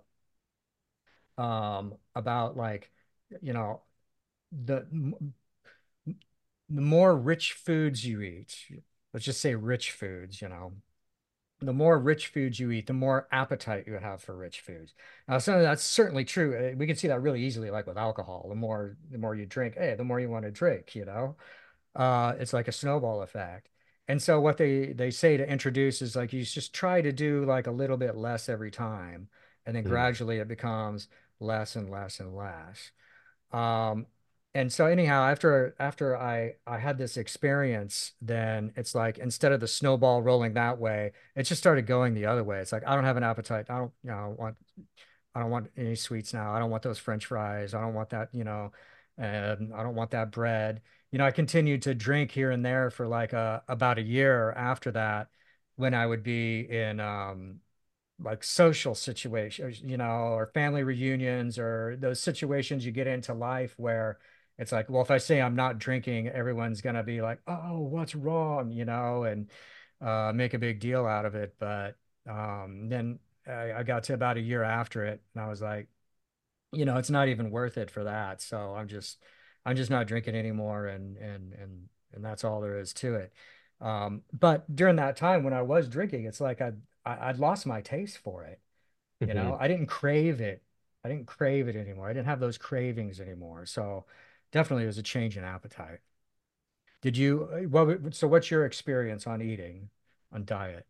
Speaker 1: about like you know the the more rich foods you eat, let's just say rich foods, the more rich foods you eat, the more appetite you have for rich foods. Now, so that's certainly true. We can see that really easily, like with alcohol. The more you drink, hey, the more you want to drink. It's like a snowball effect. And so what they say to introduce is like you just try to do like a little bit less every time, and then
Speaker 2: mm,
Speaker 1: gradually it becomes less and less and less. Um, and so anyhow, after I had this experience, then it's like instead of the snowball rolling that way, it just started going the other way. It's like I don't have an appetite. I don't want any sweets now. I don't want those French fries. I don't want that, and I don't want that bread. I continued to drink here and there for like about a year after that, when I would be in like social situations, or family reunions, or those situations you get into life where it's like, well, if I say I'm not drinking, everyone's gonna be like, oh, what's wrong, and make a big deal out of it. But then I got to about a year after it, and I was like, it's not even worth it for that. So I'm just not drinking anymore, and that's all there is to it. But during that time when I was drinking, it's like I'd lost my taste for it.
Speaker 2: mhm.
Speaker 1: I didn't crave it. I didn't crave it anymore. I didn't have those cravings anymore. So Definitely was a change in appetite. Did you, so what's your experience on eating, on diet?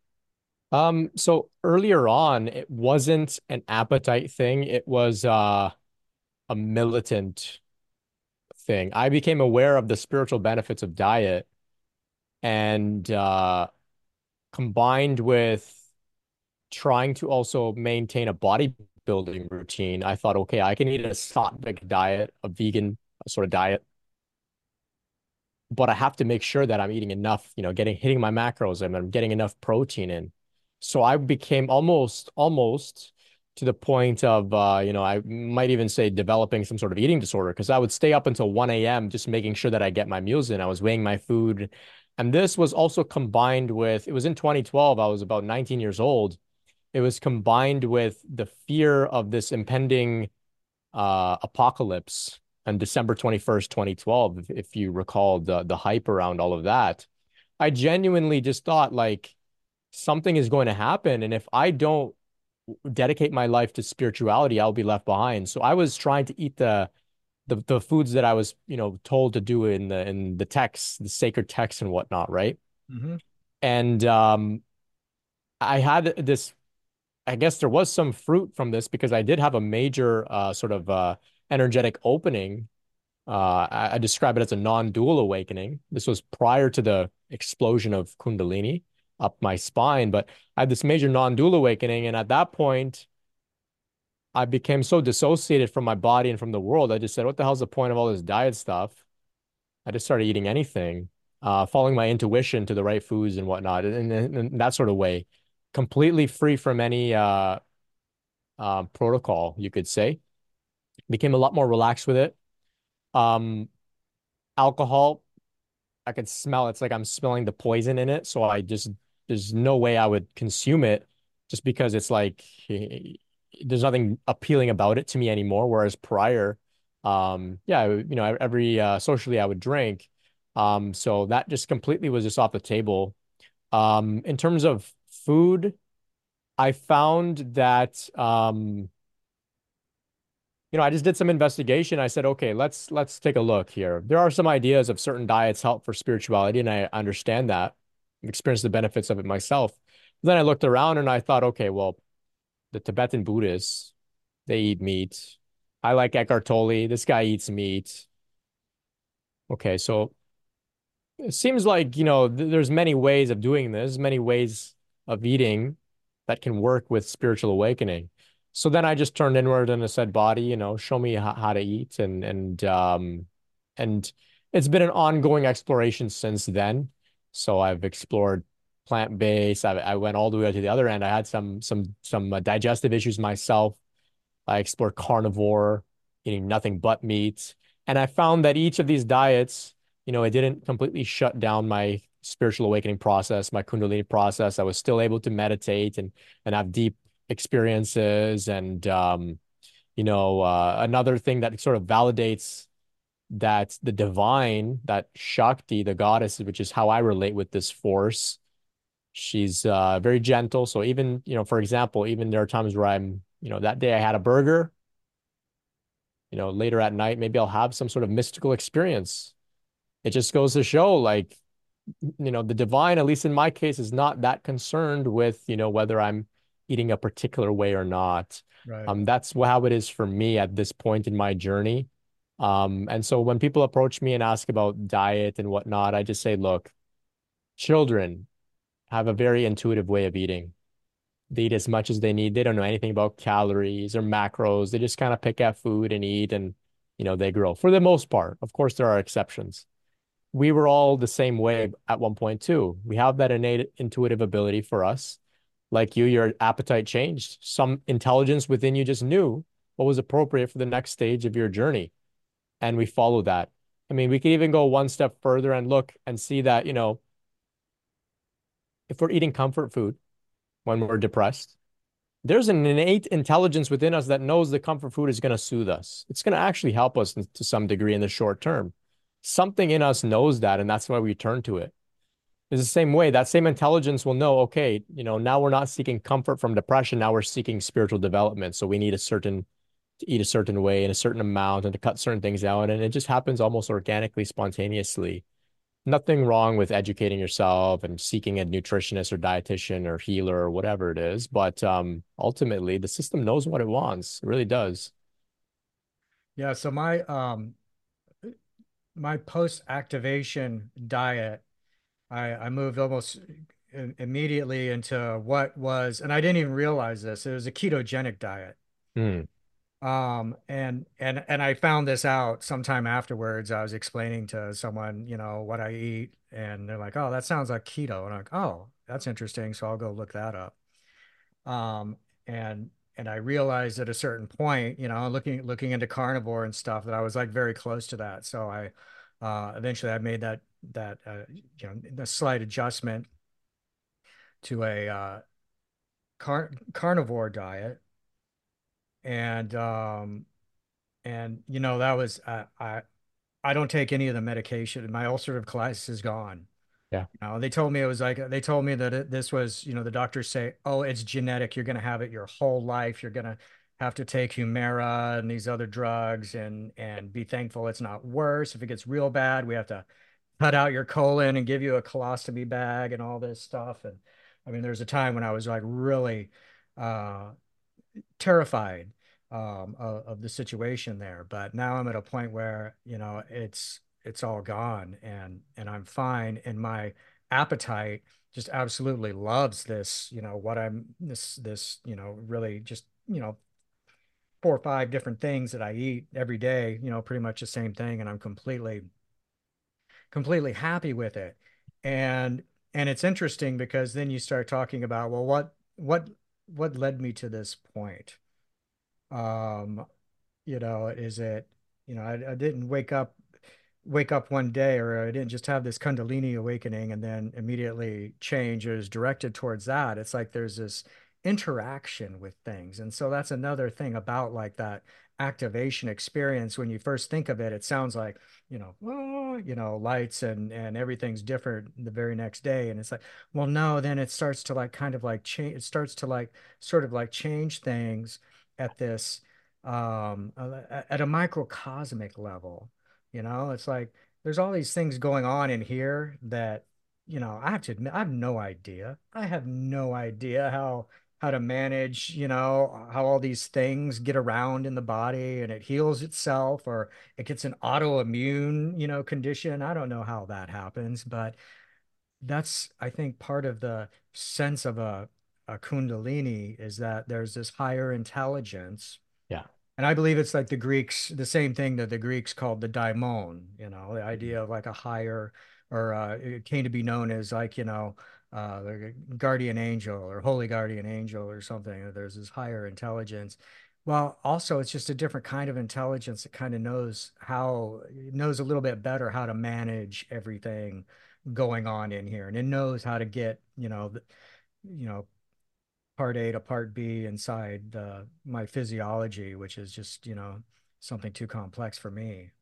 Speaker 2: So earlier on, it wasn't an appetite thing. It was a militant thing. I became aware of the spiritual benefits of diet and combined with trying to also maintain a bodybuilding routine, I thought, okay, I can eat a sattvic diet, a vegan sort of diet, but I have to make sure that I'm eating enough, hitting my macros and I'm getting enough protein in. So I became almost to the point of, I might even say developing some sort of eating disorder because I would stay up until 1 a.m. just making sure that I get my meals in. I was weighing my food. And this was also combined with, it was in 2012, I was about 19 years old. It was combined with the fear of this impending apocalypse on December 21st, 2012, if you recall the hype around all of that. I genuinely just thought like something is going to happen. And if I don't dedicate my life to spirituality, I'll be left behind. So I was trying to eat the foods that I was, told to do in the texts, the sacred texts and whatnot, right?
Speaker 1: Hmm.
Speaker 2: And I had this I guess there was some fruit from this because I did have a major sort of energetic opening. I describe it as a non-dual awakening. This was prior to the explosion of Kundalini up my spine, but I had this major non-dual awakening. And at that point, I became so dissociated from my body and from the world. I just said, what the hell's the point of all this diet stuff? I just started eating anything, following my intuition to the right foods and whatnot, and that sort of way, completely free from any protocol, you could say. Became a lot more relaxed with it. Um, Alcohol, I could smell it. It's like I'm smelling the poison in it. So there's no way I would consume it just because it's like there's nothing appealing about it to me anymore. Whereas prior, yeah, every socially I would drink. So that just completely was just off the table. In terms of food, I found that I just did some investigation. I said, okay, let's take a look here. There are some ideas of certain diets help for spirituality, and I understand that. I've experienced the benefits of it myself. Then I looked around and I thought, okay, well, the Tibetan Buddhists, they eat meat. I like Eckhart Tolle. This guy eats meat. Okay, so it seems like, there's many ways of doing this, many ways of eating that can work with spiritual awakening. So then I just turned inward and I said, body, show me how to eat. And it's been an ongoing exploration since then. So I've explored plant-based. I went all the way to the other end. I had some digestive issues myself. I explored carnivore, eating nothing but meat. And I found that each of these diets, it didn't completely shut down my spiritual awakening process, my Kundalini process. I was still able to meditate and have deep experiences. And, another thing that sort of validates that the divine, that Shakti, the goddess, which is how I relate with this force, she's very gentle. So even, for example, even there are times where that day I had a burger, later at night, maybe I'll have some sort of mystical experience. It just goes to show, like, the divine, at least in my case, is not that concerned with, whether I'm eating a particular way or not.
Speaker 1: Right.
Speaker 2: That's how it is for me at this point in my journey. And so when people approach me and ask about diet and whatnot, I just say, look, children have a very intuitive way of eating. They eat as much as they need. They don't know anything about calories or macros. They just kind of pick at food and eat and, they grow for the most part. Of course, there are exceptions. We were all the same way at one point too. We have that innate intuitive ability for us. Like you, your appetite changed. Some intelligence within you just knew what was appropriate for the next stage of your journey. And we follow that. I mean, we could even go one step further and look and see that, if we're eating comfort food when we're depressed, there's an innate intelligence within us that knows the comfort food is going to soothe us. It's going to actually help us to some degree in the short term. Something in us knows that, and that's why we turn to it. It's the same way. That same intelligence will know, okay, now we're not seeking comfort from depression. Now we're seeking spiritual development. So we need a certain to eat a certain way in a certain amount and to cut certain things out. And it just happens almost organically, spontaneously. Nothing wrong with educating yourself and seeking a nutritionist or dietitian or healer or whatever it is. But ultimately, the system knows what it wants. It really does.
Speaker 1: Yeah, so my post-activation diet, I moved almost immediately into what was, and I didn't even realize this, it was a ketogenic diet.
Speaker 2: Hmm.
Speaker 1: And I found this out sometime afterwards. I was explaining to someone, what I eat, and they're like, "Oh, that sounds like keto." And I'm like, "Oh, that's interesting." So I'll go look that up. Um, and and I realized at a certain point, looking into carnivore and stuff, that I was like very close to that. So I eventually I made the slight adjustment to a carnivore diet, and that was I don't take any of the medication. My ulcerative colitis is gone.
Speaker 2: Yeah.
Speaker 1: They told me it was like they told me that this was, the doctors say, "Oh, it's genetic. You're going to have it your whole life. You're going to have to take Humira and these other drugs, and be thankful it's not worse. If it gets real bad, we have to cut out your colon and give you a colostomy bag and all this stuff." And I mean, there's a time when I was like really uh terrified of the situation there. But now I'm at a point where, it's all gone, and I'm fine. And my appetite just absolutely loves this, what I'm this, really just, 4 or 5 different things that I eat every day, pretty much the same thing. And I'm completely happy with it. And and it's interesting because then you start talking about, well, what led me to this point? Um, is it, I didn't wake up one day, or I didn't just have this Kundalini awakening and then immediately change. It was directed towards that. It's like there's this interaction with things. And so that's another thing about like that activation experience. When you first think of it, it sounds like, oh, lights and everything's different the very next day. And it's like, well, no, then it starts to like kind of like change, it starts to like sort of like change things at this at a microcosmic level. It's like there's all these things going on in here that, I have to admit, I have no idea. I have no idea how to manage, how all these things get around in the body and it heals itself, or it gets an autoimmune, condition. I don't know how that happens, but that's, I think, part of the sense of a Kundalini, is that there's this higher intelligence.
Speaker 2: Yeah.
Speaker 1: And I believe it's like the same thing that the Greeks called the daimon, the idea of like a higher, or it came to be known as like, like a guardian angel or holy guardian angel or something. There's this higher intelligence. Well, also it's just a different kind of intelligence that kind of knows a little bit better how to manage everything going on in here. And it knows how to get, you know, part A to part B inside my physiology, which is just, something too complex for me.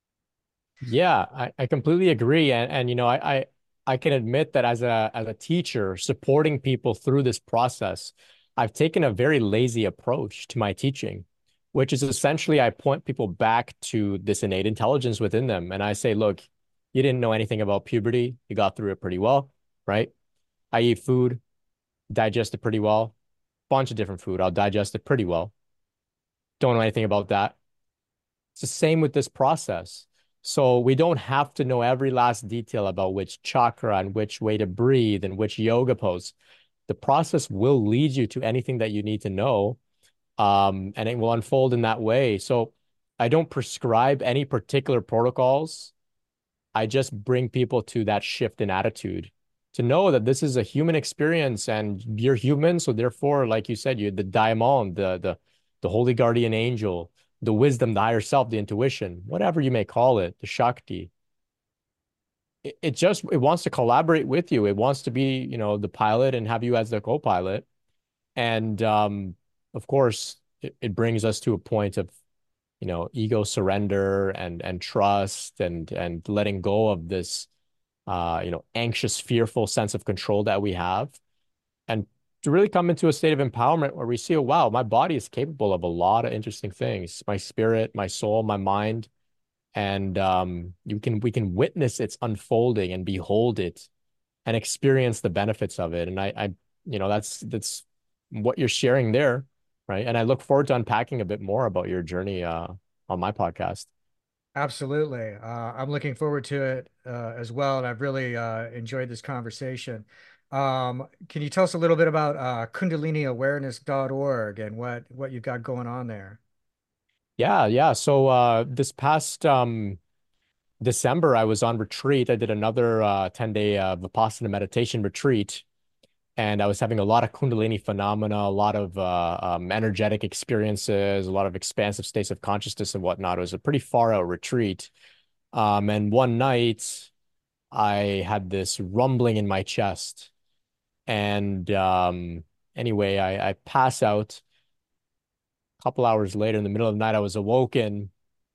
Speaker 2: Yeah, I completely agree. And I can admit that as a teacher supporting people through this process, I've taken a very lazy approach to my teaching, which is essentially I point people back to this innate intelligence within them. And I say, look, you didn't know anything about puberty. You got through it pretty well, right? I eat food, digest it pretty well. Bunch of different food. I'll digest it pretty well. Don't know anything about that. It's the same with this process. So we don't have to know every last detail about which chakra and which way to breathe and which yoga pose. The process will lead you to anything that you need to know, and it will unfold in that way. So I don't prescribe any particular protocols. I just bring people to that shift in attitude to know that this is a human experience and you're human. So therefore, like you said, you're the daimon, the holy guardian angel, the wisdom, the higher self, the intuition, whatever you may call it, the Shakti. It wants to collaborate with you. It wants to be, the pilot and have you as the co-pilot. And of course, it brings us to a point of, ego surrender and trust and letting go of this anxious, fearful sense of control that we have. And to really come into a state of empowerment where we see, oh, wow, my body is capable of a lot of interesting things. My spirit, my soul, my mind, and we can witness its unfolding and behold it and experience the benefits of it. And that's what you're sharing there, right? And I look forward to unpacking a bit more about your journey on my podcast.
Speaker 1: Absolutely. I'm looking forward to it as well, and I've really enjoyed this conversation. Can you tell us a little bit about KundaliniAwareness.org and what you've got going on there?
Speaker 2: Yeah, yeah. So this past December, I was on retreat. I did another 10-day Vipassana meditation retreat, and I was having a lot of Kundalini phenomena, a lot of energetic experiences, a lot of expansive states of consciousness and whatnot. It was a pretty far out retreat. And one night, I had this rumbling in my chest, and anyway, I pass out. A couple hours later, in the middle of the night, I was awoken,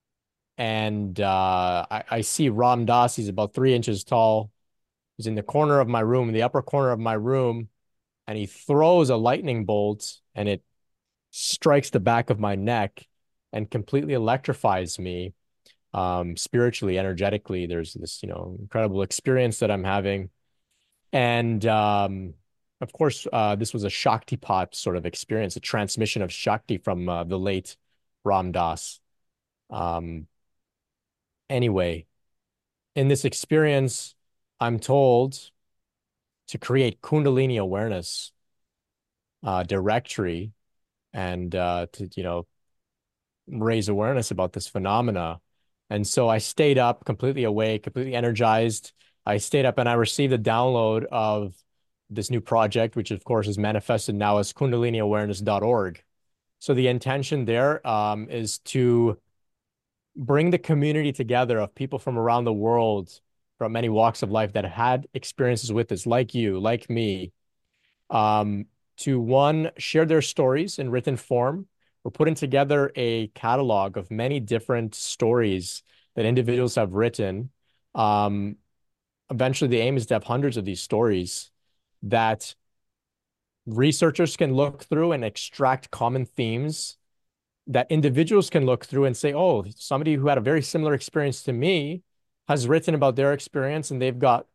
Speaker 2: and I see Ram Dass. He's about 3 inches tall. He's in the corner of my room, in the upper corner of my room, and he throws a lightning bolt, and it strikes the back of my neck and completely electrifies me spiritually, energetically. There's this, incredible experience that I'm having. And of course, this was a Shaktipat sort of experience, a transmission of Shakti from the late Ram Dass. Um, anyway, in this experience, I'm told to create Kundalini awareness directory and to, raise awareness about this phenomena. And so I stayed up completely awake, completely energized. I stayed up and I received a download of this new project, which of course is manifested now as KundaliniAwareness.org. So the intention there is to bring the community together of people from around the world, from many walks of life that had experiences with this, like you, like me, um, to one, share their stories in written form. We're putting together a catalog of many different stories that individuals have written. Um, Eventually, the aim is to have hundreds of these stories that researchers can look through and extract common themes that individuals can look through and say, oh, somebody who had a very similar experience to me has written about their experience and they've got,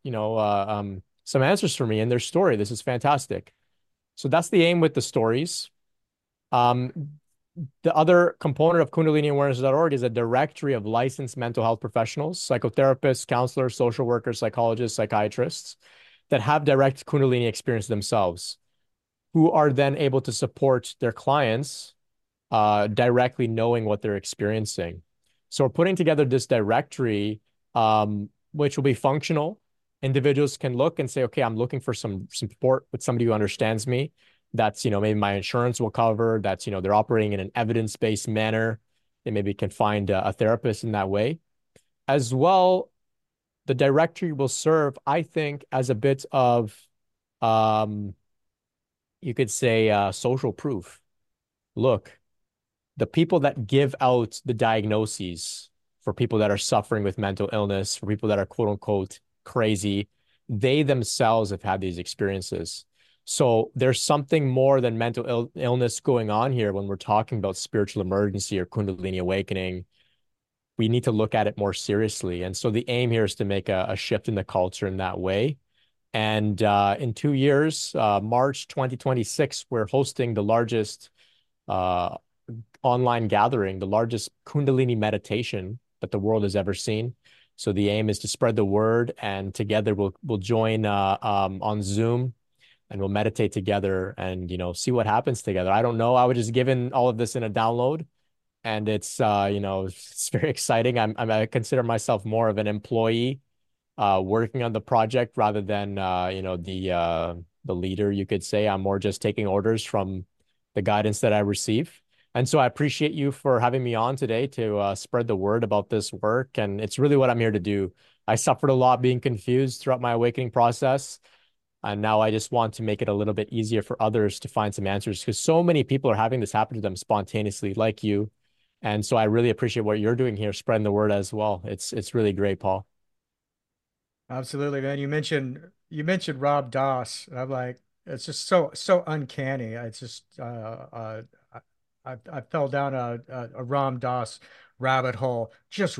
Speaker 2: some answers for me in their story. This is fantastic. So that's the aim with the stories. Um, the other component of KundaliniAwareness.org is a directory of licensed mental health professionals, psychotherapists, counselors, social workers, psychologists, psychiatrists that have direct Kundalini experience themselves, who are then able to support their clients directly knowing what they're experiencing. So we're putting together this directory, which will be functional. Individuals can look and say, okay, I'm looking for some support with somebody who understands me. That's, maybe my insurance will cover. That's, they're operating in an evidence-based manner. They maybe can find a therapist in that way. As well, the directory will serve, I think, as a bit of, um, you could say, social proof. Look, the people that give out the diagnoses for people that are suffering with mental illness, for people that are quote unquote crazy, they themselves have had these experiences. So there's something more than mental illness going on here when we're talking about spiritual emergency or Kundalini awakening. We need to look at it more seriously. And so the aim here is to make a shift in the culture in that way. And in 2 years, March 2026, we're hosting the largest uh, online gathering, the largest Kundalini meditation that the world has ever seen. So the aim is to spread the word, and together we'll join on Zoom, and we'll meditate together, and see what happens together. I don't know. I was just given all of this in a download, and it's it's very exciting. I consider myself more of an employee working on the project rather than the leader, you could say. I'm more just taking orders from the guidance that I receive. And so I appreciate you for having me on today to spread the word about this work. And it's really what I'm here to do. I suffered a lot being confused throughout my awakening process. And now I just want to make it a little bit easier for others to find some answers because so many people are having this happen to them spontaneously, like you. And so I really appreciate what you're doing here, spreading the word as well. It's really great, Paul.
Speaker 1: Absolutely, man. You mentioned Rob Doss. I'm like, It's just so uncanny. It's just I fell down a Ram Dass rabbit hole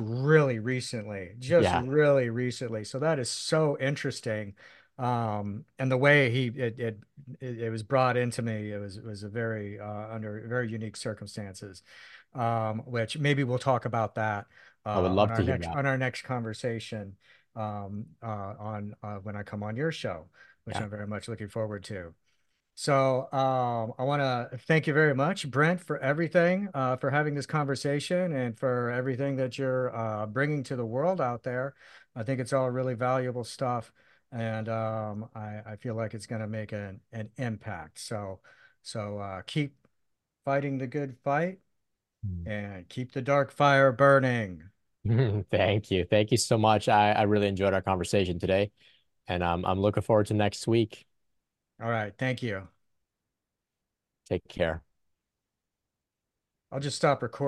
Speaker 1: just
Speaker 2: Yeah,
Speaker 1: really recently. So that is so interesting. And the way it was brought into me, it was a very under very unique circumstances. Which maybe we'll talk about that
Speaker 2: I would
Speaker 1: on
Speaker 2: love to hear that.
Speaker 1: our next conversation on when I come on your show, which
Speaker 2: Yeah.
Speaker 1: I'm very much looking forward to. So I want to thank you very much, Brent, for everything, for having this conversation and for everything that you're bringing to the world out there. I think it's all really valuable stuff, and I feel like it's going to make an impact. So keep fighting the good fight and keep the dark fire burning.
Speaker 2: Thank you. Thank you so much. I really enjoyed our conversation today, and I'm looking forward to next week.
Speaker 1: All right, thank you.
Speaker 2: Take care.
Speaker 1: I'll just stop recording.